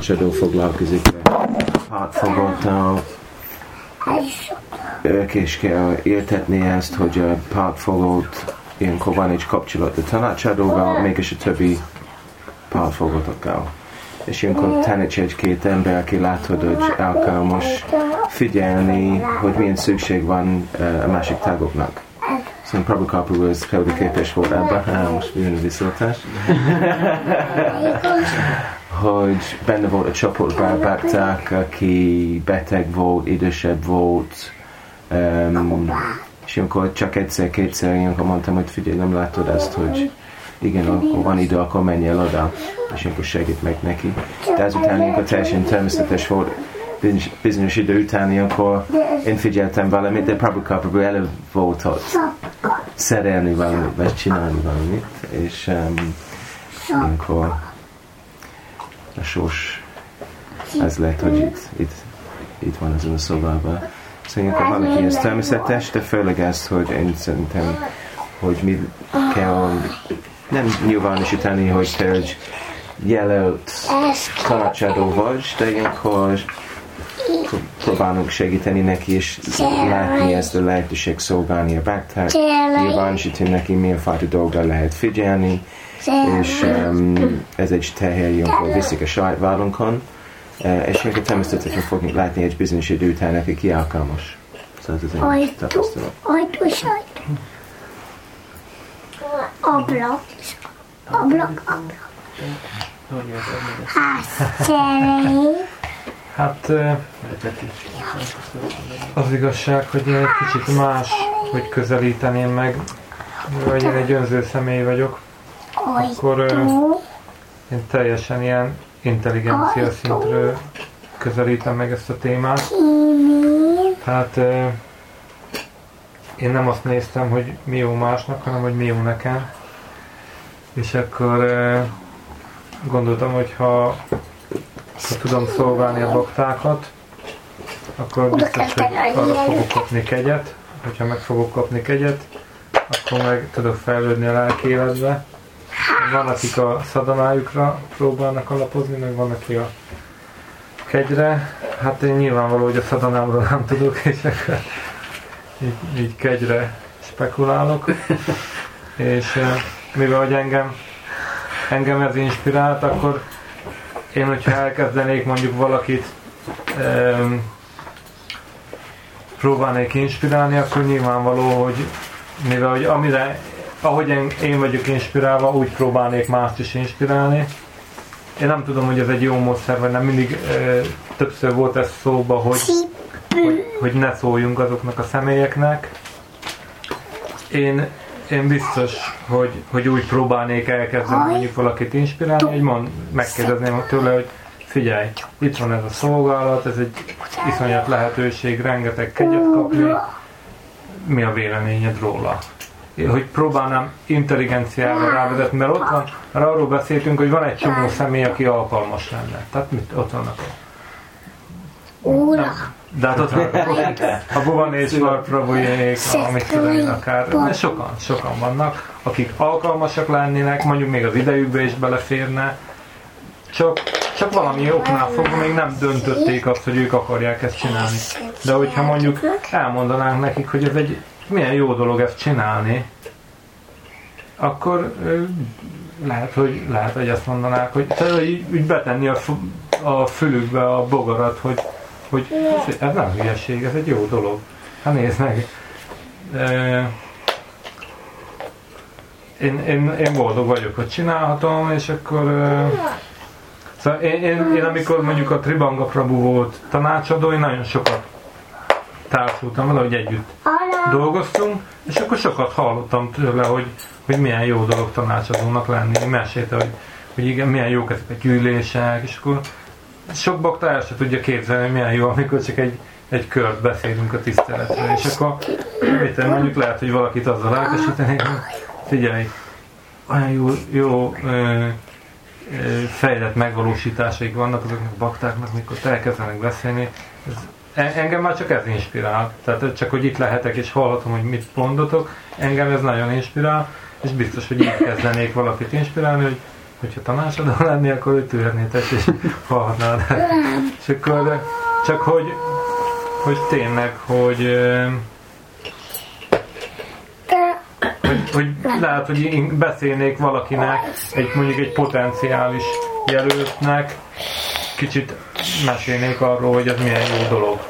tanácsadó foglalkozik pártfogóttal. Ők is kell értetni ezt, hogy a pártfogót ilyenkor van egy kapcsolat a tanácsadóval, mégis a többi pártfogótokkal. És ilyenkor taníts egy-két ember, aki látod, hogy alkalmas figyelni, hogy milyen szükség van a másik tagoknak. Szóval Prabhupada Prabhu az példaképes volt ebben, most jön a viszoltás, hogy benne volt a csoportban bakták, aki beteg volt, idősebb volt, és ilyenkor csak egyszer-kétszer ilyenkor mondtam, hogy figyelj, nem látod ezt, hogy igen, akkor van idő, akkor menj el oda, és ilyenkor segít meg neki. De ezután ilyenkor teljesen természetes volt, bizonyos idő után ilyenkor én figyeltem valamit, de Prabhu elő volt ott szerelni valamit, vagy csinálni valamit, és ilyenkor a sors ez lett, hogy itt van azon a szobában. Szóval ilyenkor valaki ez természetes, de főleg ez, hogy én szerintem, hogy mi kell nem nyilvánosítani, hogy te egy jelölt tanácsadó vagy, de ilyenkor próbálunk segíteni neki, és látni ezt a lehetőség szolgálni a bakták, nyilvánosítani neki, milyen fajta dolga lehet figyelni, és ez egy teher, ilyenkor viszik a saját vállunkon, és ilyenkor természetesen fogunk látni egy bizonyos idő után neki ki alkalmas. Szóval ez az én tapasztalat. Ablak. Hát az igazság, hogy én egy kicsit más, hogy közelíteném meg, vagy én egy önző személy vagyok, akkor én teljesen ilyen intelligencia szintről közelítem meg ezt a témát. Tehát én nem azt néztem, hogy mi jó másnak, hanem hogy mi jó nekem. És akkor gondoltam, hogy ha tudom szolgálni a baktákat, akkor biztos, hogy arra fogok kapni kegyet. Hogyha meg fogok kapni kegyet, akkor meg tudok fejlődni a lelki életbe. Van, akik a szadanájukra próbálnak alapozni, meg van, aki a kegyre. Hát én nyilvánvaló, hogy a szadanámról nem tudok, és akkor így kegyre spekulálok. És mivel hogy engem ez inspirált, akkor én, hogyha elkezdenék mondjuk valakit próbálnék inspirálni, akkor nyilvánvaló, hogy mivel hogy ahogy én vagyok inspirálva, úgy próbálnék mást is inspirálni. Én nem tudom, hogy ez egy jó módszer, vagy nem. Mindig többször volt ez szóba, hogy ne szóljunk azoknak a személyeknek. Én biztos, hogy úgy próbálnék elkezdeni mondjuk valakit inspirálni, hogy megkérdezném tőle, hogy figyelj, itt van ez a szolgálat, ez egy iszonyat lehetőség, rengeteg kegyet kapni, mi a véleményed róla? Hogy próbálnám intelligenciára rávezetni, mert ott van, arról beszéltünk, hogy van egy csomó személy, aki alkalmas lenne. Tehát ott vannak de hát ott vannak a Bhuvaneshwar Prabhujék, amit tudom én akár, de sokan vannak, akik alkalmasak lennének, mondjuk még az idejükbe is beleférne, csak valami oknál fogva még nem döntötték azt, hogy ők akarják ezt csinálni. De hogyha mondjuk elmondanánk nekik, hogy ez egy milyen jó dolog ezt csinálni, akkor lehet, hogy azt mondanák, hogy úgy betenni a fülükbe a bogarat, hogy ez nem hülyeség, ez egy jó dolog. Hát nézd meg. Én boldog vagyok, hogy csinálhatom, és akkor szóval én amikor mondjuk a Tribanga Prabhu volt tanácsadó, én nagyon sokat társultam vele, hogy együtt dolgoztunk, és akkor sokat hallottam tőle, hogy milyen jó dolog tanácsadónak lenni. Mesélte, hogy igen, milyen jók ezek a gyűlések, és akkor sok bakta el se tudja képzelni, hogy milyen jó, amikor csak egy kört beszélünk a tiszteletre. És akkor mondjuk lehet, hogy valakit azzal lelkesíteni, hogy figyelj, olyan jó fejlett megvalósításaik vannak azoknak a baktáknak, mikor elkezdenek beszélni. Engem már csak ez inspirál. Tehát csak, hogy itt lehetek és hallhatom, hogy mit mondotok, engem ez nagyon inspirál, és biztos, hogy így kezdenék valakit inspirálni, hogy hogyha tanácsadó lenni, akkor őt ülhetnétek és hallhatnád. És akkor csak hogy tényleg, hogy lehet, hogy én beszélnék valakinek, mondjuk egy potenciális jelöltnek, kicsit mesélnék arról, hogy ez milyen jó dolog.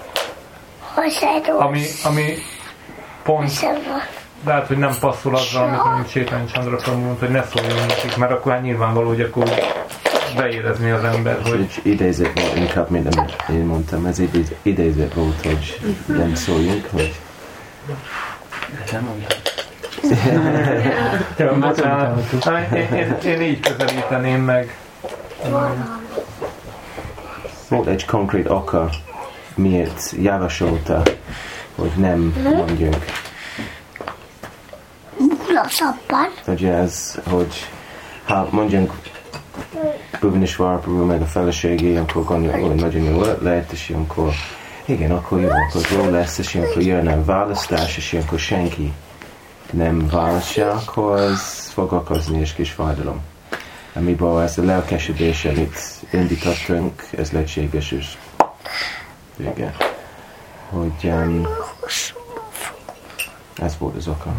Ami pont lehet, hogy nem passzol azzal, amit mondjuk Csétány Csandra Prabhu mondta, hogy ne szóljon nekik, mert akkor hát nyilvánvaló, hogy akkor beérezni az ember, hogy... Idézet volt inkább, mint amit én mondtam, ez idézet volt, hogy nem szóljunk, hogy... Nem mondtam. Jó, bocsánat. Én így közelíteném meg. Volt egy konkrét oka, miért javasolta, hogy nem mondjunk. Lassabban. Ugye ez, hogy ha mondjunk Bhuvaneshwar Prabhu meg a feleségé, akkor gondoljuk, hogy nagyon jó lehet, és akkor igen, akkor jó lesz, és akkor jönne a választás, és akkor senki nem választja, akkor ez fog okozni és kis fájdalom. Amiben ez a lelkesedés, amit indítottunk, ez lehetséges, és igen, hogy ez volt az oka.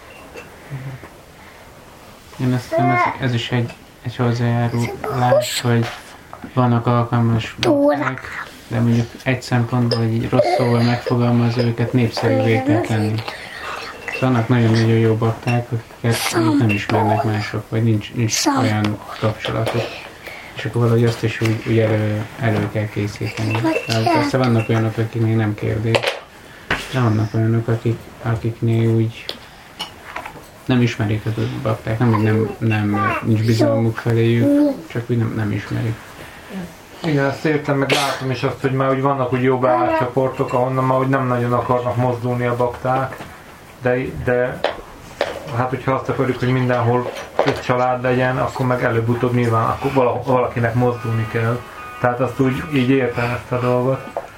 Én azt hiszem, ez is egy hozzájárulás, hogy vannak alkalmas bakták, de mondjuk egy szempontból, hogy így rossz szóval megfogalmazza őket, népszerűvé kell tenni. Vannak nagyon-nagyon jó bakták, akiket nem ismernek mások, vagy nincs olyan kapcsolatok. És akkor valahogy azt is úgy elő kell készíteni. Persze vannak olyanok, akiknél nem kérdés, de vannak olyanok, akiknél úgy nem ismerik az bakták, nincs bizalmuk feléjük, csak úgy nem ismerik. Igen, ezt értem, meg látom is azt, hogy már úgy vannak úgy jó beállcsoportok, ahonnan már úgy nem nagyon akarnak mozdulni a bakták, de hát hogyha azt akarjuk, hogy mindenhol egy család legyen, akkor meg előbb-utóbb nyilván akkor valakinek mozdulni kell. Tehát azt úgy így értem ezt a dolgot.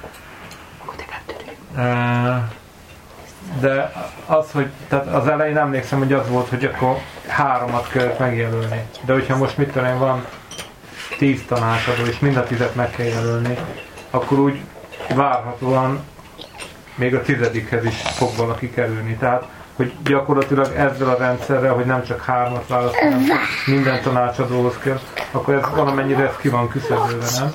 De az, hogy tehát az elején emlékszem, hogy az volt, hogy akkor 3 kellett megjelölni. De hogyha most mit tudom én, van 10 tanácsadó, és mind a 10-et meg kell jelölni, akkor úgy várhatóan még a 10-hez is fog valaki kerülni. Tehát, hogy gyakorlatilag ezzel a rendszerrel, hogy nem csak 3 választanak, minden tanácsadóhoz kell, akkor ez valamennyire ez ki van küszöbölve, nem?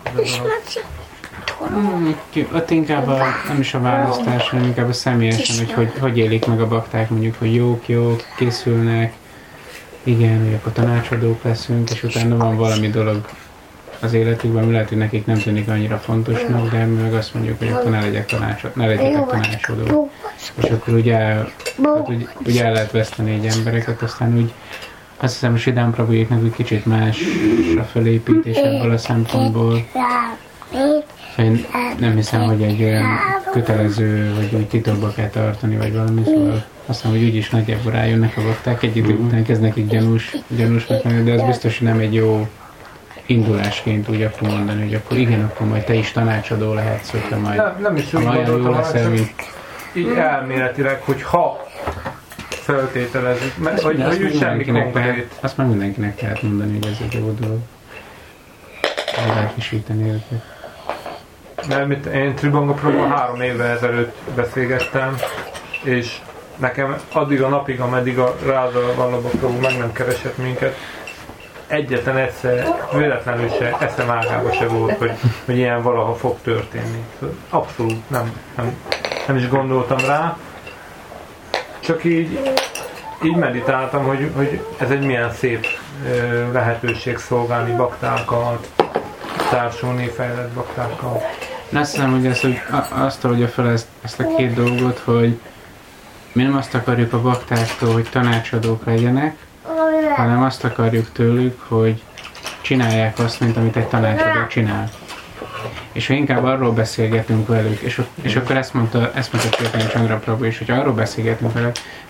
Ott inkább nem is a választás, hanem inkább a személyesen, hogy élik meg a bakták, mondjuk, hogy jók, készülnek, igen, hogy akkor tanácsadók leszünk, és utána van valami dolog az életükben, ami lehet, hogy nekik nem tűnik annyira fontosnak, de mi meg azt mondjuk, hogy akkor ne legyetek tanácsadók. És akkor ugye el lehet veszteni egy embereket, aztán úgy azt hiszem, hogy Sidán Prabhujéknak úgy kicsit más a felépítés ebből a szempontból. Én nem hiszem, hogy egy olyan kötelező, vagy úgy titokba kell tartani, vagy valami, szóval azt hiszem, hogy úgyis nagyjából rájönnek a bakták, egy idő után kezd nekik gyanúsnak lenni, de az biztos, hogy nem egy jó indulásként úgy akkor mondani, hogy akkor igen, akkor majd te is tanácsadó lehetsz, hogyha majd nem is úgy jó leszel, mint... Így elméletileg, hogy ha feltételezik, mert hogy semmi konkrét. Azt már mindenkinek lehet mondani, hogy ez egy jó dolog. Elkisíteni őket. Mert én Tribanga Prabhu 3 évvel ezelőtt beszélgettem, és nekem addig a napig, ameddig a Ráda Vallabha Prabhu meg nem keresett minket, egyetlen egyszer, véletlenül se eszem ágába se volt, hogy ilyen valaha fog történni. Abszolút nem is gondoltam rá. Csak így meditáltam, hogy ez egy milyen szép lehetőség szolgálni baktákat, társulni fejlett baktákkal. Azt hiszem, hogy azt adja fel ezt a 2 dolgot, hogy mi nem azt akarjuk a baktáktól, hogy tanácsadók legyenek, hanem azt akarjuk tőlük, hogy csinálják azt, mint amit egy tanácsadó csinál. És ha inkább arról beszélgetünk velük, és akkor ezt mondta Csétány Csandra Prabhu is, hogy arról beszélgetünk velük,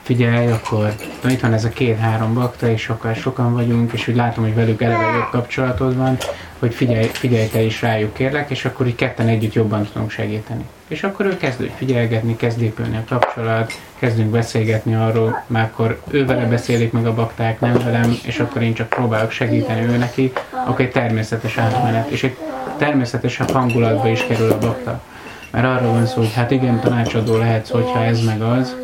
figyelj, akkor itt van ez a 2-3 bakta, és sokan vagyunk, és úgy látom, hogy velük eleve jobb kapcsolatod van, hogy figyelj te is rájuk kérlek, és akkor így ketten együtt jobban tudunk segíteni. És akkor ő kezd figyelgetni, kezd épülni a kapcsolat, kezdünk beszélgetni arról, már akkor ő vele beszélik meg a bakták, nem velem, és akkor én csak próbálok segíteni ő neki, akkor egy természetes átmenet, és egy természetesebb hangulatba is kerül a bakta. Mert arról van szó, hogy hát igen, tanácsadó lehetsz, hogyha ez meg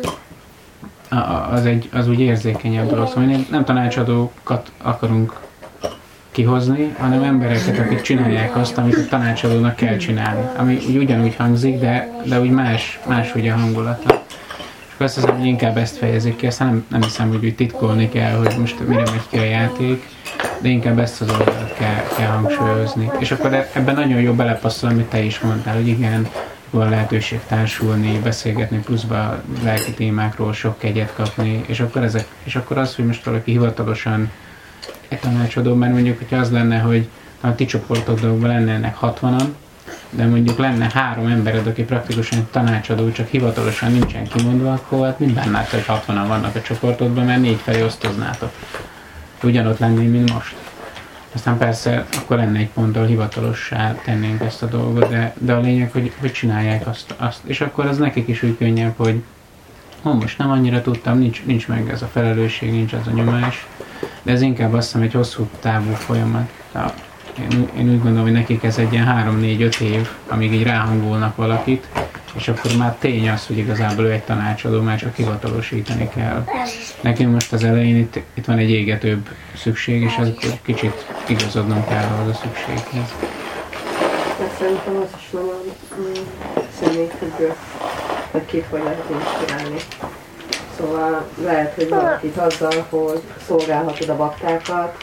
az úgy érzékenyebb dolog. Szóval nem tanácsadókat akarunk kihozni, hanem embereket, akik csinálják azt, amit a tanácsadónak kell csinálni. Ami úgy ugyanúgy hangzik, de úgy más úgy a hangulata. És azt hiszem, hogy inkább ezt fejezik ki, aztán nem hiszem, hogy úgy titkolni kell, hogy most mire megy ki a játék, de inkább ezt az oldalt kell hangsúlyozni. És akkor ebben nagyon jó belepasszol, amit te is mondtál, hogy igen, van lehetőség társulni, beszélgetni, pluszba lelki témákról sok kegyet kapni, és akkor az, hogy most valaki hivatalosan egy tanácsadó, mert mondjuk, hogyha az lenne, hogy a ti csoportokban lennének 60-an, de mondjuk lenne 3 embered, aki praktikusan egy tanácsadó, csak hivatalosan nincsen kimondva, akkor hát mind bennát, hogy 60-an vannak a csoportodban, mert 4 felé osztoznátok. Ugyanott lennél, mint most. Aztán persze akkor lenne egy pont, ahol hivatalossá tennénk ezt a dolgot, de a lényeg, hogy csinálják azt. És akkor az nekik is úgy könnyebb, hogy most nem annyira tudtam, nincs meg ez a felelősség, nincs ez a nyomás, de ez inkább azt hiszem egy hosszú távú folyamat. Én úgy gondolom, hogy nekik ez egy ilyen 3-4-5 év, amíg így ráhangolnak valakit, és akkor már tény az, hogy igazából ő egy tanácsadó, már csak hivatalosítani kell. Nekünk most az elején itt van egy égetőbb szükség, és akkor kicsit igazodnom kell ahhoz a szükséghez. Szerintem az is nagyon személyfüggő, hogy kit hogy lehet inspirálni. Szóval lehet, hogy valakit azzal, hogy szolgálhatod a baktákat,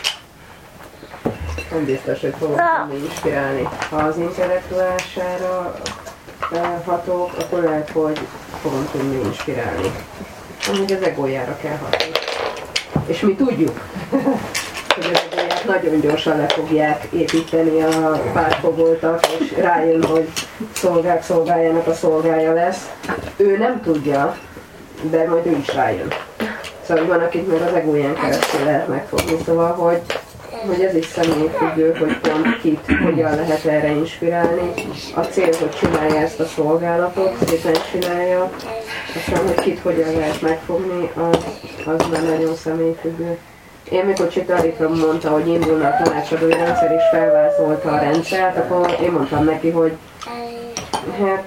nem biztos, hogy fogok tudni inspirálni. Ha az intellektuálására hatok, akkor lehet, hogy fogom tudni inspirálni. Amúgy az egójára kell hatni. És mi tudjuk, hogy az egóját nagyon gyorsan le fogják építeni a pártfogoltak, és rájön, hogy szolgáljanak a szolgája lesz. Ő nem tudja, de majd ő is rájön. Szóval van, akit meg az egóján keresztül lehet megfogni. Szóval, hogy ez is személyfüggő, hogy pont kit hogyan lehet erre inspirálni. A cél, hogy csinálja ezt a szolgálatot, szépen csinálja. Aztán, hogy kit hogyan lehet megfogni, az már nagyon személyfüggő. Én mikor Csitarikra mondta, hogy indulna a tanácsadói rendszer és felvázolta a rendszert, akkor én mondtam neki, hogy hát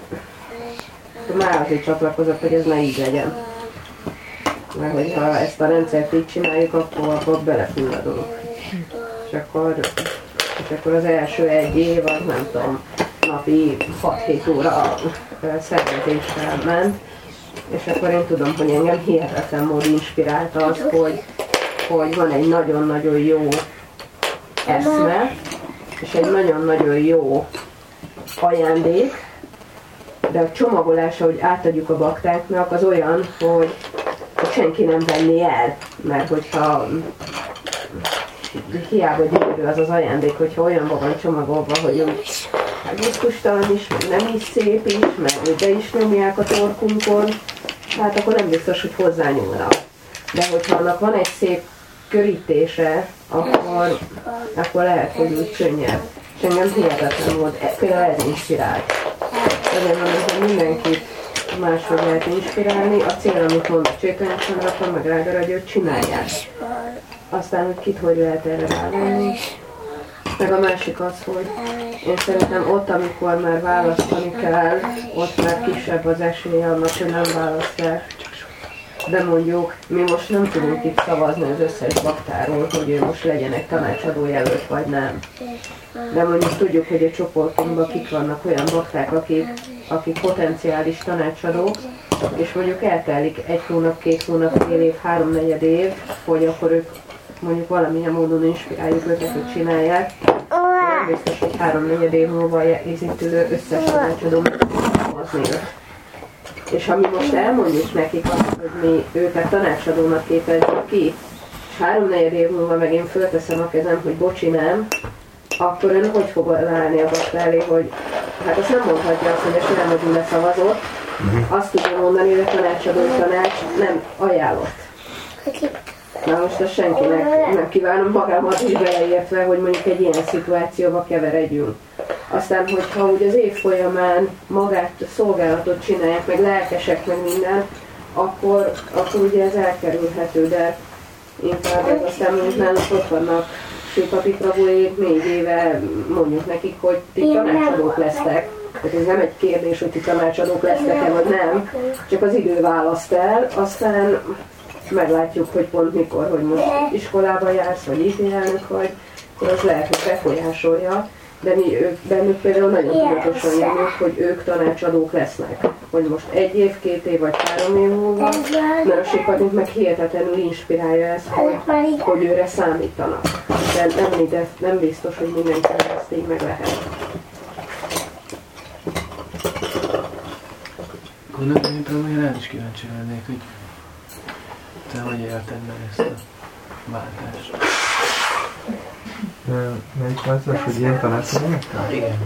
már azért csatlakozott, hogy ez ne így legyen. Mert hogyha ezt a rendszert így csináljuk, akkor belefulladunk. És akkor az első 1 év, az nem tudom, napi 6-7 óra szervezéssel ment, és akkor én tudom, hogy engem hihetetlen módon inspirálta az, hogy van egy nagyon-nagyon jó eszme, és egy nagyon-nagyon jó ajándék, de a csomagolása, hogy átadjuk a baktáknak, az olyan, hogy senki nem venné el, mert hogyha hiába gyönyörű az ajándék, hogyha olyanban van csomagolva, hogy úgy gusztustalan is, meg nem is szép is, meg be is nyomják a torkunkon, hát akkor nem biztos, hogy hozzányúlnak. De hogyha annak van egy szép körítése, akkor lehet, hogy úgy könnyebb. És engem hihetetlen volt, például ez inspirált. Azért mondom, hogy mindenkit máshogy lehet inspirálni. A cél, amit mond a Csétanyacsandrapa, meg Rágaragyot, csinálják. Aztán, hogy kit hogy lehet erre rávenni. Meg a másik az, hogy én szerintem ott, amikor már választani kell, ott már kisebb az esély annak, hogy nem választják. De mondjuk, mi most nem tudunk itt szavazni az összes baktáról, hogy ő most legyen egy tanácsadó jelölt, vagy nem. De mondjuk tudjuk, hogy a csoportunkban kik vannak olyan bakták, akik potenciális tanácsadók, és mondjuk eltelik 1 hónap, 2 hónap, fél év, 3-4 év, hogy akkor ők mondjuk valamilyen módon inspiráljuk őket, hogy csinálják. Nem biztos, hogy 3-4 év múlva készítő összes tanácsadó hozni őt. És ha mi most elmondjuk nekik azt, hogy mi őket tanácsadónak képezzük ki, és 3-4 év múlva meg én fölteszem a kezem, hogy bocsi nem, akkor ön hogy fog állni a bakta elé, hogy hát azt nem mondhatja azt, hogy a nem, hogy leszavazott, Azt tudom mondani, hogy a tanácsadói tanács nem ajánlott. Na most azt senkinek nem kívánom magámat is beleértve, hogy mondjuk egy ilyen szituációba keveredjünk. Aztán, hogyha úgy az év folyamán magát a szolgálatot csinálják, meg lelkesek, meg minden, akkor ugye ez elkerülhető, de inkább ez aztán mondjuk nálunk ott vannak Sipapikrabóék 4 éve, mondjuk nekik, hogy ti tanácsadók lesztek. Tehát ez nem egy kérdés, hogy ti tanácsadók lesztek-e, vagy nem, csak az idő választ el, aztán meglátjuk, hogy pont mikor, hogy most iskolába jársz, vagy ifjálnök vagy, akkor az lehet, hogy befolyásolja, de bennük például nagyon tudatosan jönnek, hogy ők tanácsadók lesznek. Hogy most 1 év, 2 év vagy 3 év múlva, mert a Sipatint meg hihetetlenül inspirálja ezt, hogy őre számítanak. De nem biztos, hogy mindenkinek ezt így meg lehet. Gondolom, én rá is kíváncsi lennék, hogy te hogy élted meg ezt a váltást. Melyik változás, hogy ilyen tanácsadó lettem? Igen.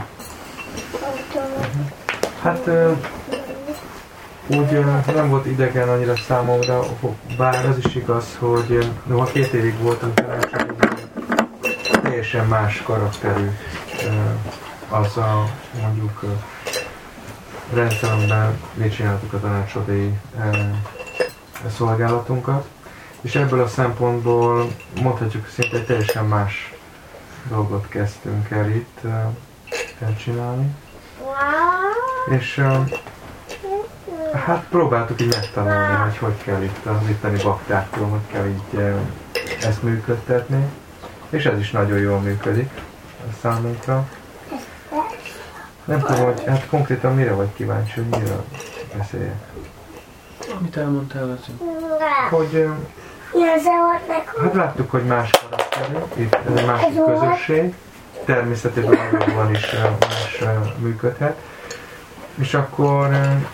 Hát úgy nem volt idegen annyira számomra, bár az is igaz, hogy noha 2 évig voltam tanácsadóban, teljesen más karakterű az a mondjuk rendszeremben mi csináltuk a tanácsadói szolgálatunkat, és ebből a szempontból mondhatjuk szinte egy teljesen más dolgot kezdtünk el itt csinálni. És hát próbáltuk így megtanulni, hogy kell itt az itteni baktáktól, hogy kell így ezt működtetni. És ez is nagyon jól működik számunkra. Nem tudom, hogy hát konkrétan mire vagy kíváncsi, hogy mire beszéljek. Amit elmondtál, az hogy hát láttuk, hogy más karakterű, itt ez egy másik közösség, természetesen magában is más működhet. És akkor,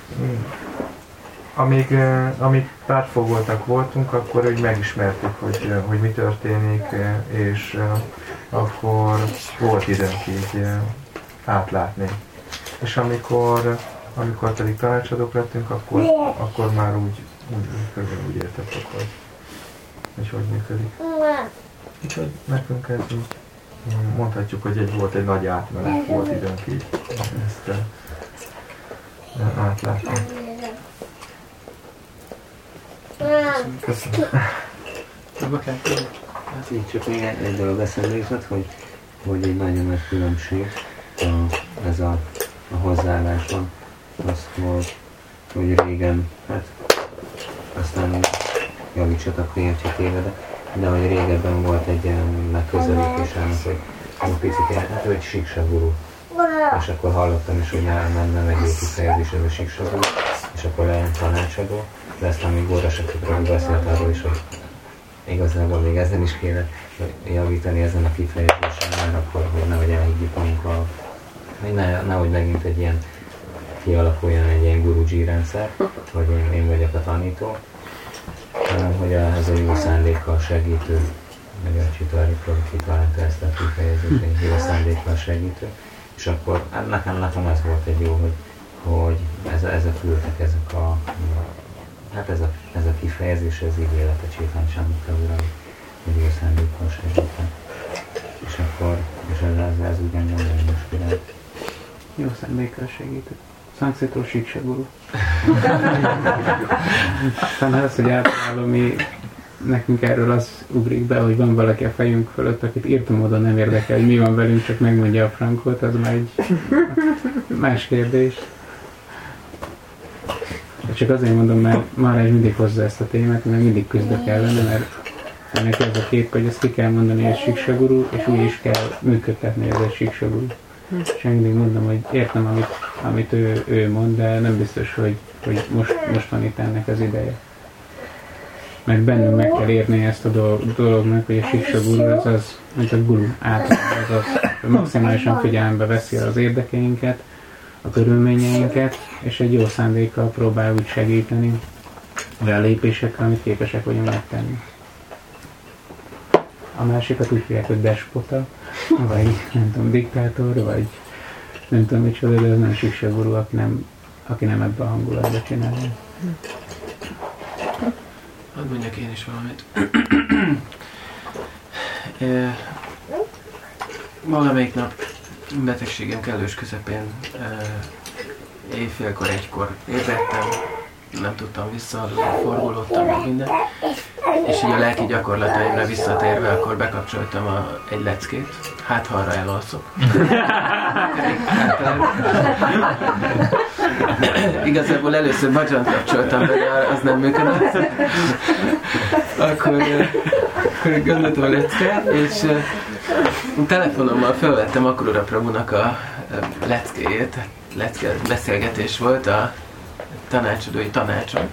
amíg pártfogoltak voltunk, akkor úgy megismertük, hogy mi történik, és akkor volt időnk így átlátni. És amikor pedig tanácsadók lettünk, akkor már úgy értettük, hogy működik. Úgyhogy nekünk ez így, mondhatjuk, hogy volt egy nagy átmenet, volt időnk így ezt átlátni. Köszönöm. Hát így csak még egy dolog eszembe jutott, hogy egy nagyon nagy különbség ez a hozzáállásban. Az, hogy régen, hát aztán javítsatok, hogyha tévedek, de hogy régebben volt egy ilyen megközelítés annak, hogy egy picit hát, hogy siksagurú. És akkor hallottam is, hogy nem egy jó kifejezés ez a siksagurú, és akkor legyen tanácsadó, de aztán még Góra Sakikról beszélt arról is, hogy igazából még ezen is kéne javítani ezen a kifejezésen, mert akkor hogy nehogy elhiggyük magunkkal, hogy nehogy megint egy ilyen kialakuljon egy ilyen gurudzsi rendszer, hogy én vagyok a tanító, hanem hogy ez a jó szándékkal segítő, vagy a Csitari találta ezt a kifejezést, egy jó szándékkal segítő, és akkor nekem ez volt egy jó, hogy ezek ültek, ez a kifejezés, ez ígéret a Csétán Csámukra uram, hogy jó szándékkal segítő. És akkor, ez úgy engem nagyon inspirált. Jó szándékkal segítő. Szankszétó Siksaguru. Aztán az, hogy általában nekünk erről az ugrik be, hogy van valaki a fejünk fölött, akit írtam módon nem érdekel, hogy mi van velünk, csak megmondja a frankot, az már egy más kérdés. Csak azért mondom, mert Maharaj mindig hozza ezt a témát, mert mindig küzdök ellene, mert neki az a kép, hogy ezt ki kell mondani, hogy Siksaguru, és úgy is kell működtetni, hogy ez egy Siksaguru. És mindig mondom, hogy értem, amit ő mond, de nem biztos, hogy most van itt ennek az ideje. Mert bennünk meg kell érni ezt a dolognak, hogy a Siksaguru az, mint a guru általában, az maximálisan figyelembe veszi az érdekeinket, a körülményeinket, és egy jó szándékkal próbál úgy segíteni olyan lépésekkel, amit képesek vagyunk megtenni. A másikat úgy hívják, hogy despota, vagy nem tudom, diktátor, vagy nem tudom micsoda, de ez nem Siksaguru, aki nem aki nem ebben a hangulatban csinálja. Hadd mondjak én is valamit. Valamelyik nap betegségem kellős közepén éjfélkor, egykor ébredtem, nem tudtam visszaaludni, forgolódtam meg minden. És így a lelki gyakorlataimra visszatérve, akkor bekapcsoltam egy leckét, hát ha arra elalszok. Igazából először magyant kapcsoltam be, de az nem működött. Akkor gondoltam a leckát, és telefonommal felvettem Akrura Prabhunak a leckéjét, beszélgetés volt a tanácsadói tanácson.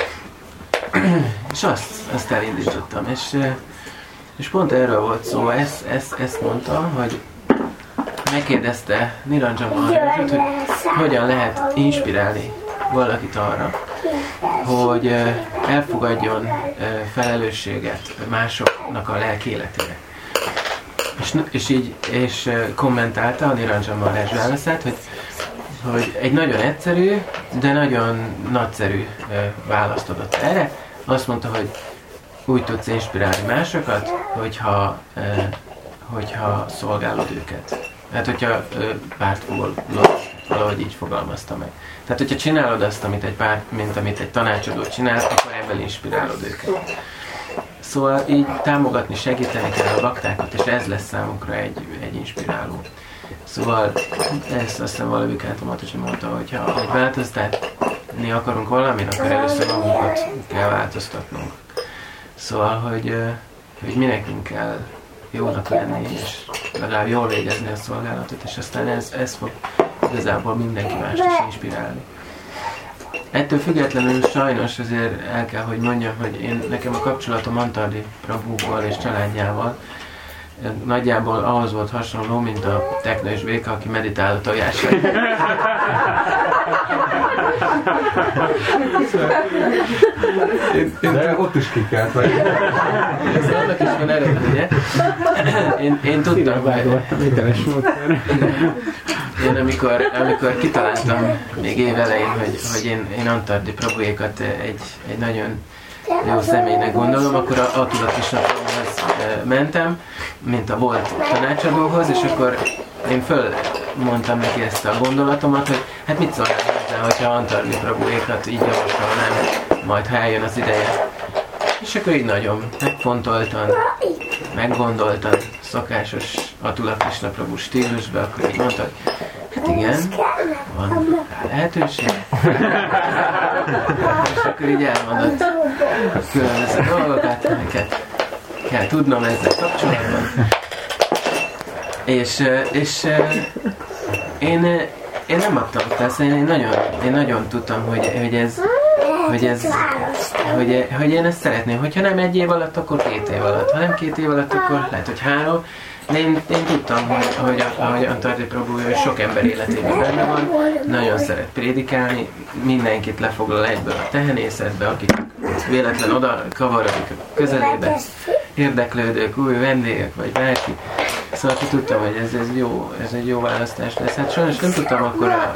És azt elindítottam, és pont erről volt szó, ezt mondta, hogy megkérdezte Niranjan Maharajot, hogy hogyan lehet inspirálni valakit arra, hogy elfogadjon felelősséget másoknak a lelki életére. És kommentálta a Niranjan Maharaj válaszát, hogy egy nagyon egyszerű, de nagyon nagyszerű választ adott erre. Azt mondta, hogy úgy tudsz inspirálni másokat, hogyha szolgálod őket. Hát, hogyha pártfoglalod, valahogy így fogalmazta meg. Tehát, hogyha csinálod azt, mint amit egy tanácsadó csinál, akkor ebből inspirálod őket. Szóval így támogatni, segíteni kell a baktákat, és ez lesz számukra egy inspiráló. Szóval ezt azt hiszem valami Kátomatosi mondta, hogy ha változtatni akarunk valamin, akkor először magunkat kell változtatnunk. Szóval, hogy mi nekünk kell jónak lenni, és legalább jól végezni a szolgálatot, és aztán ez fog igazából mindenki mást is inspirálni. Ettől függetlenül sajnos azért el kell, hogy mondjam, hogy nekem a kapcsolatom Antardi Prabhuval és családjával nagyjából ahhoz volt hasonló, mint a Tekna és Béka, aki meditál a tojásra. De ott is kikelt meg. Ez annak is van eredménye. Én tudtam, én amikor kitaláltam még év elején, hogy én Antardi Prabhuékat egy nagyon jó személynek gondolom, akkor a tudatisnatomhoz mentem, mint a volt tanácsadóhoz, és akkor én fölmondtam neki ezt a gondolatomat, hogy hát mit szólnál hozzá, hogyha Antardi Prabhuékat így javasolnám, majd ha eljön az ideje. És akkor így nagyon megfontoltan, meggondoltan, szokásos Atula Krishna Prabhu stílusban, akkor így mondta, hogy hát igen, van rá lehetőség. És akkor így elmondott különböző dolgokat, amiket kell tudnom ezzel kapcsolatban. És én nem adtam persze, én nagyon tudtam, hogy én ezt szeretném. Hogyha nem 1 év alatt, akkor 2 év alatt. Ha nem 2 év alatt, akkor lehet, hogy 3. De én tudtam, hogy Antardi Prabhu sok ember életében benne van, nagyon szeret prédikálni, mindenkit lefoglal egyből a tehenészetbe, akik véletlen oda kavarodik a közelébe, érdeklődők, új vendégek, vagy bárki. Szóval tudtam, hogy ez egy jó választás lesz. Hát sajnos nem tudtam akkor a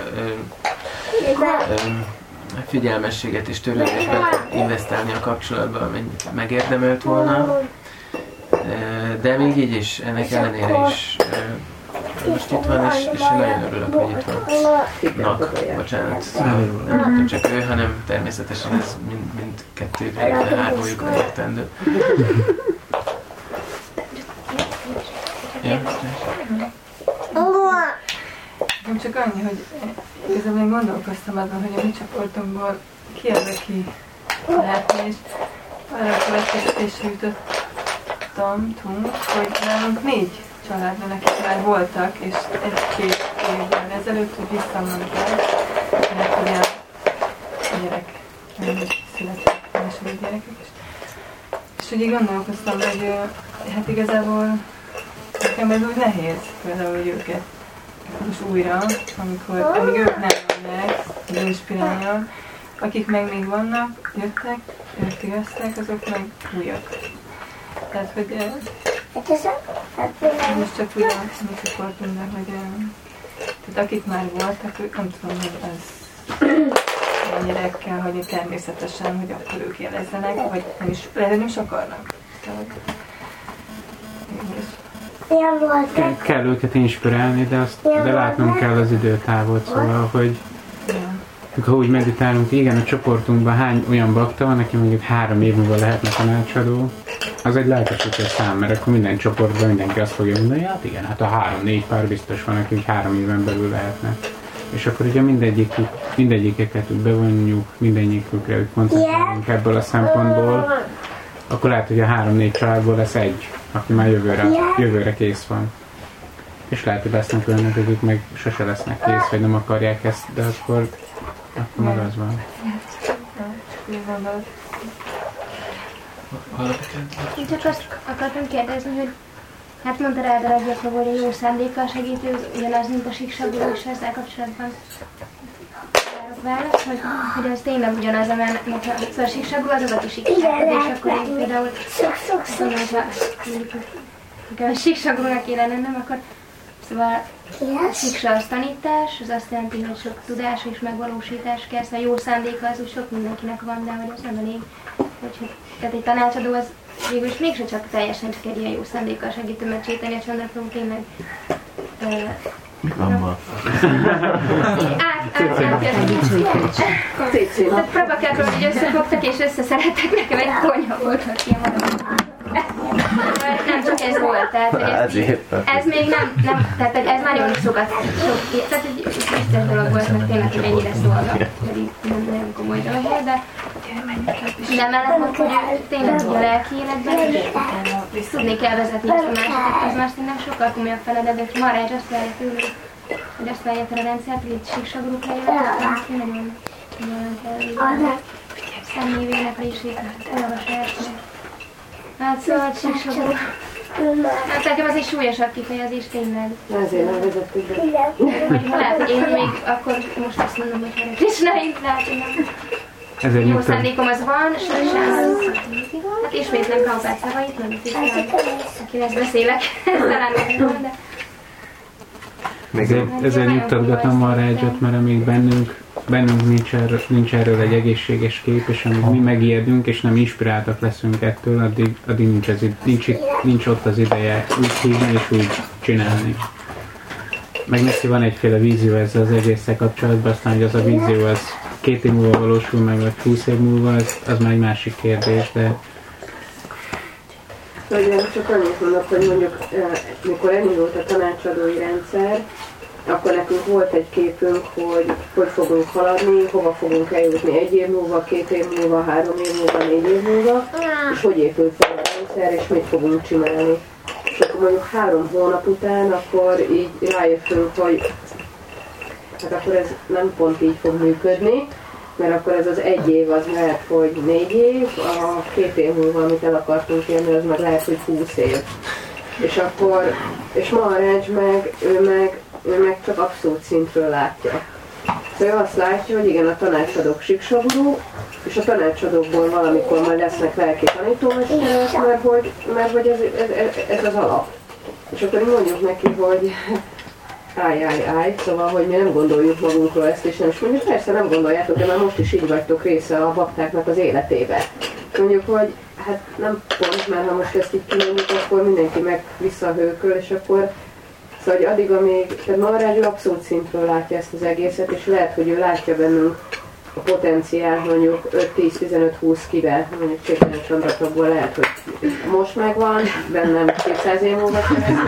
figyelmességet és törődésbe investálni a kapcsolatba, amennyit megérdemelt volna. De még így is, ennek ellenére is most itt van, és én nagyon örülök, hogy itt van. Bocsánat, nem csak ő, hanem természetesen ez mindkettőkre, hármójukra értendő. Ja. Nem csak annyi, hogy igazából én gondolkoztam azon, hogy a mi csoportunkból ki az, aki lehetne, és arra a következtetésre jutottam, hogy nálunk 4 családban, akik már voltak, és 1-2 évvel ezelőtt, hogy visszamentek, mert ugye a gyerek született, második gyerekek is. És ugye gondolkoztam, hogy hát igazából nekem ez úgy nehéz, például, hogy őket most újra, amíg ők nem vannak, hogy inspiráljon, akik meg még vannak, jöttek, értégeztek, azok meg újak. Tehát, hogy most csak úgy a mi csoportunk, de hogy tehát akik már voltak, ők nem tudom, hogy ez mennyire kell hagyni természetesen, hogy akkor ők jelezzenek, vagy nem is, lehet, hogy nem is akarnak. Kell őket inspirálni, de látnunk kell az időtávot, szóval, hogy ha úgy meditálunk, igen, a csoportunkban hány olyan bakta van, aki mondjuk 3 év múlva lehetne tanácsadó, az egy lelkesítő szám, mert akkor minden csoportban mindenki azt fogja mondani, hát igen, hát a 3-4 pár biztos van, aki 3 éven belül lehetne. És akkor ugye mindegyikeket bevonjuk, mindegyikükre koncentrálunk ebből a szempontból, akkor lehet, hogy a 3-4 családból lesz egy, aki már jövőre kész van. És lehet, hogy lesznek olyanok, akik meg sose lesznek kész, vagy nem akarják ezt, de akkor meg az van. Én csak azt akartam kérdezni, hogy hát mondta rá a legjobb, hogy a jó szándékkal segítő, ugyanaz, mint a síksabuló, és ezzel kapcsolatban várok választ, hogy ez tényleg ugyanaz, mert a síksabuló azokat is síksabuló, és akkor én például mondjuk a síksabulónak kéne lennem, akkor szóval a síksa az tanítás, az azt jelenti, hogy sok tudás és megvalósítás kell, szóval jó szándéka az úgy sok mindenkinek van, de hogy az nem elég. Tehát egy tanácsadó az végül is mégse csak teljesen csak egy ilyen jó szándékkal segítő megcséteni a Chandra-Prabhu tényleg. Mi van ma? Tehát Prabhakárról így összefogtak és összeszerettek, nekem egy konyha volt, hogy ilyen nem csak ez volt, tehát ez még nem, tehát ez nagyon sokat, tehát egy biztos dolog volt, mert tényleg, hogy ennyire szólnak, pedig nem nagyon komoly dolog, de mellett, hogy tényleg a lelki életben is tudni kell vezetni ezt a másikat, az már szerintem sokkal komolyabb feladat, de hogy Maharaj azt várja tőle, hogy azt várja fel a rendszert, hogy itt síksaguruk legyenek, azt nagyon kell személyvének a isét, olvasásnak. Hát szóval síksaguruk. Hát nekem az egy súlyosabb kifejezés tényleg. Ezért nem vezettük be. Hogy ha lehet, én még akkor most azt mondom, hogy Hare Krishna, lehet, hogy nem. Jó szándékom az van, sem. Hát ismétlem Prabhupád szavait, nem tisztán, akinek beszélek, talán nem, de... Ezért nyugtatgatom a Rajat, mert amíg bennünk nincs erről egy egészséges kép, és amíg mi megijedünk, és nem inspiráltak leszünk ettől, addig nincs ott az ideje úgy hívni és úgy csinálni. Meg neki van egyféle vízió ezzel az egésszel kapcsolatban, aztán, hogy az a vízió az 2 év múlva valósul meg, vagy 20 év múlva, az már egy másik kérdés, de... Hogy csak annyit mondok, hogy mondjuk, mikor elindult a tanácsadói rendszer, akkor nekünk volt egy képünk, hogy fogunk haladni, hova fogunk eljutni 1 év múlva, 2 év múlva, 3 év múlva, 4 év múlva, és hogy épül fel a rendszer, és mit fogunk csinálni. És akkor mondjuk 3 hónap után, akkor így rájöttünk, hogy hát akkor ez nem pont így fog működni, mert akkor ez az 1 év az lehet, hogy 4 év, a 2 év múlva, amit el akartunk érni, az meg lehet, hogy 20 év. És Maharaj ő meg csak abszolút szintről látja. Szóval ő azt látja, hogy igen, a tanácsadók síksagurú, és a tanácsadókból valamikor majd lesznek lelki tanítómesterek, mert hogy ez az alap. És akkor mondjuk neki, hogy állj, szóval, hogy mi nem gondoljuk magunkról ezt, és nem is mondjuk, persze nem gondoljátok, de már most is így vagytok része a baktáknak az életébe. Mondjuk, hogy hát nem pont, mert ha most ezt így kimondjuk, akkor mindenki meg visszahőköl, és akkor szóval, hogy addig, amíg, tehát Maharaj abszolút szintről látja ezt az egészet, és lehet, hogy ő látja bennünk a potenciált mondjuk 5-10-15-20 kivel, mondjuk Chaitanya Chandra-Prabhuból lehet, hogy most megvan, bennem 200 év múlva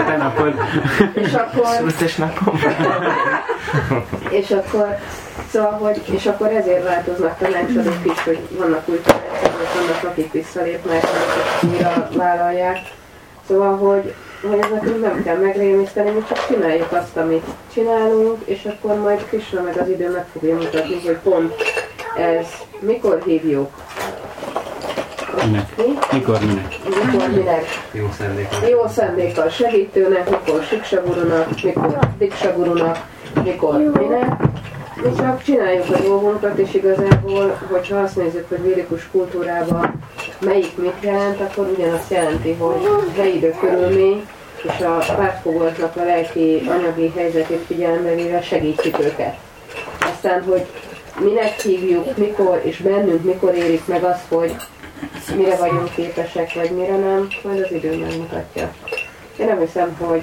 és akkor ezért változnak tanácsadók is, hogy vannak új tanácsadók, vannak akik visszalépnek, akik újra vállalják. Szóval, hogy ez nekünk nem kell megrémiszteni, mi csak csináljuk azt, amit csinálunk, és akkor majd Krishna meg az idő meg fogja mutatni, hogy pont ez mikor hívjuk. Minek? Mikor minek? Jó szándékkal segítőnek, mikor Siksagurunak, mikor Diksagurunak, mikor minek. Mi csak csináljuk a dolgunkat, és igazából, hogyha azt nézzük, hogy védikus kultúrában melyik mit jelent, akkor ugyanazt jelenti, hogy helyi körülmény, és a pártfogoltnak a lelki anyagi helyzetét figyelembe véve segítjük őket. Aztán, hogy minek hívjuk, mikor, és bennünk mikor érik meg az, hogy mire vagyunk képesek, vagy mire nem, majd az idő megmutatja. Én nem hiszem, hogy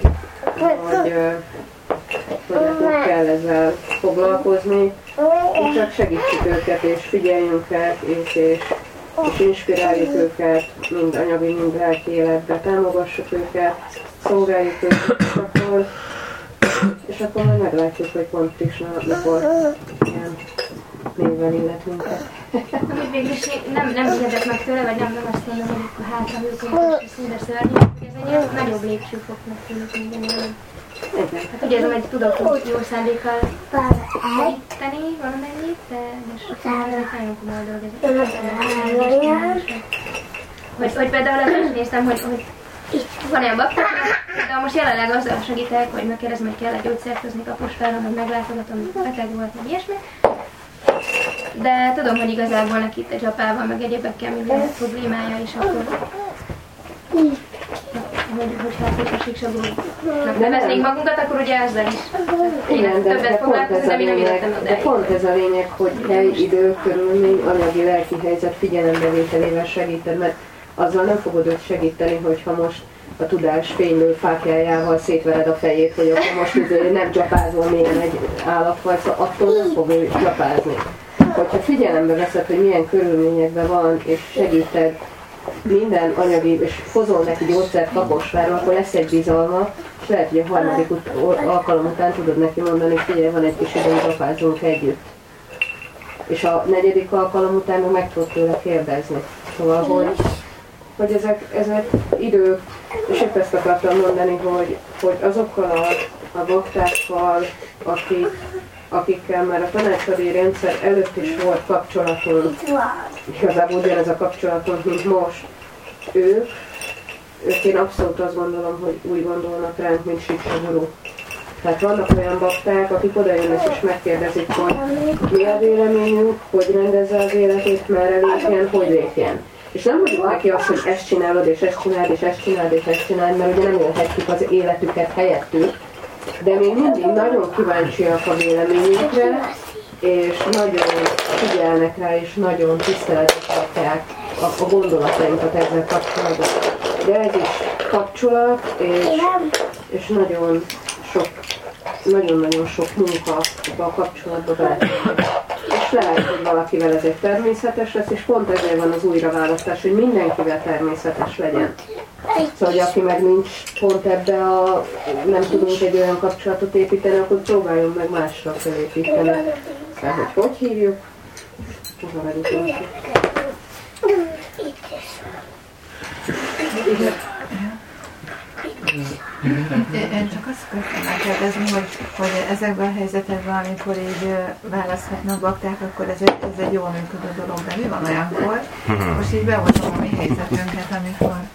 nekünk kell ezzel foglalkozni, és csak segítsük őket, és figyeljünk rá, és inspiráljuk őket, mind anyagi, mind lelki életbe, támogassuk őket, szolgáljuk őket, és akkor majd meglátjuk, hogy pont Krishna mikor ilyen névvel illet minket. Amit végül is nem ijedek meg tőle, vagy nem azt mondom, hogy akkor hátra hőként és színre szörnyű, hogy ez egy nagyobb lépcsőfoknak tűnik minden. Hát úgy érzem, hogy tudok jó szándékkal segíteni valamennyit, de sokszor ez egy nagyon komoly dolog. Hogy például azt is néztem, hogy van olyan baktáknak, de most jelenleg azzal segítek, hogy megkérdezem, hogy kell egy gyógyszert hozni Kaposváron, hogy meglátogatom, hogy beteg volt, meg ilyesmi. De tudom, hogy igazából neki itt a dzsapával, meg egyébekkel minden problémája, és akkor hogyha a síksagúnak neveznénk magunkat, akkor ugye ezzel is igen, de pont ez a lényeg, hogy hely, idő, körülmény, anyagi, lelki helyzet figyelembevételével segíted, mert azzal nem fogod őt segíteni, hogyha most a tudás fénylő fákjájával szétvered a fejét, hogy akkor most nem csapázol, milyen egy állat vagy, szóval attól nem fog ő csapázni. Hogyha figyelembe veszed, hogy milyen körülményekben van, és segíted minden anyagi, és hozol neki gyógyszert Kaposváron, akkor lesz egy bizalma, és lehet, hogy a harmadik alkalom után tudod neki mondani, hogy figyelj, van egy kis időnk, csapázunk együtt. És a negyedik alkalom után meg tudod tőle kérdezni. Szóval, hogy ezek idők, és épp ezt akartam mondani, hogy azokkal a baktákkal, akikkel már a tanácsadói rendszer előtt is volt kapcsolatunk, igazából ugyanez a kapcsolatunk, mint most, ők én abszolút azt gondolom, hogy úgy gondolnak ránk, mint Siksa Guru. Tehát vannak olyan bakták, akik oda jönnek és megkérdezik, hogy mi a véleményünk, hogy rendezze az életét, merre lépjen, hogy lépjen. És nem mondjuk neki azt, hogy ezt csinálod, és ezt csináld, és ezt csináld, és ezt csináld, mert ugye nem élhetjük az életüket helyettük, de még mindig nagyon kíváncsiak a véleményükre, és nagyon figyelnek rá, és nagyon tiszteletbe tartják a gondolatainkat ezzel kapcsolatban. De ez is kapcsolat, és nagyon-nagyon sok munka a kapcsolatba beletartozik. És lehet, hogy valakivel ez egy természetes lesz, és pont ezért van az újraválasztás, hogy mindenkivel természetes legyen. Szóval, hogy aki meg nincs pont ebbe nem tudunk egy olyan kapcsolatot építeni, akkor próbáljunk meg másra felépíteni. Tehát, hogy hívjuk? Hova vagyunk most? Én csak azt akartam megkérdezni, hogy ezekben a helyzetekben, amikor így választhatnak bakták, akkor ez egy jól működő dolog, de mi van olyankor? Most így behozzam a mi helyzetünket, amikor